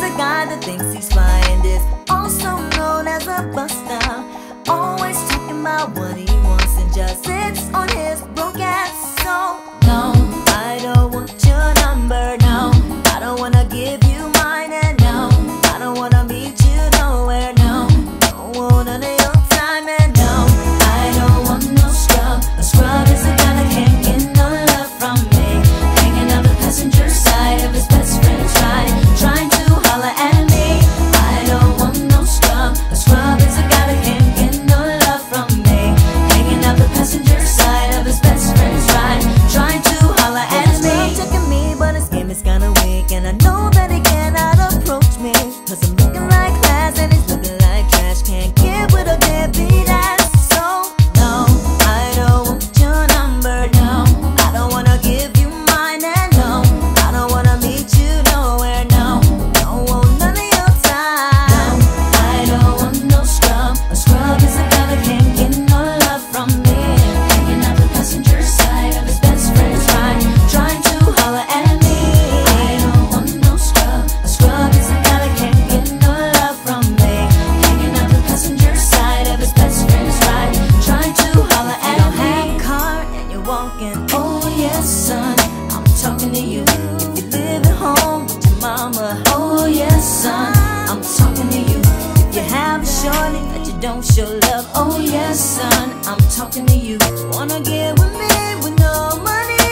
a guy that thinks he's fly and is also known as a buster. Always talking about what he wants and just sits on his broke ass. So no, I don't want your number, no. I don't wanna give you mine, and no, I don't wanna meet you nowhere, no. Don't want none of your time, and no, I don't want no scrub. A scrub is a guy that can't get no love from me, hanging out the passenger side of his best friend's ride, trying to holler at me. I don't want no scrub. A scrub is a guy that can't get no love from me, hanging out the passenger side of his best friend's ride, trying to holler at me. He's checking me, but his game is kinda weak, and I know that he cannot approach me, 'cause I'm looking like glass and he's looking like trash. Can't get with a deadbeat ass. So no, I don't want your number, no. I don't wanna give you mine, and no, I don't wanna meet you nowhere, no. Don't want none of your time. No, I don't want no scrub. A scrub is a guy that can't get no love from me, hanging out the passenger side of his best friend's ride, trying to holler at me. I don't want no scrub. A scrub is a guy that can't get no love from me, hanging out the passenger side of his best friend's ride, trying to holler at me. You don't have a car and you're walking. Oh yes, son, I'm talking to you. If you live at home with your mama. Oh yes, son, I'm talking to you. If you have a shorty that you don't show love. Oh yes, son, I'm talking to you. Wanna get with me with no money?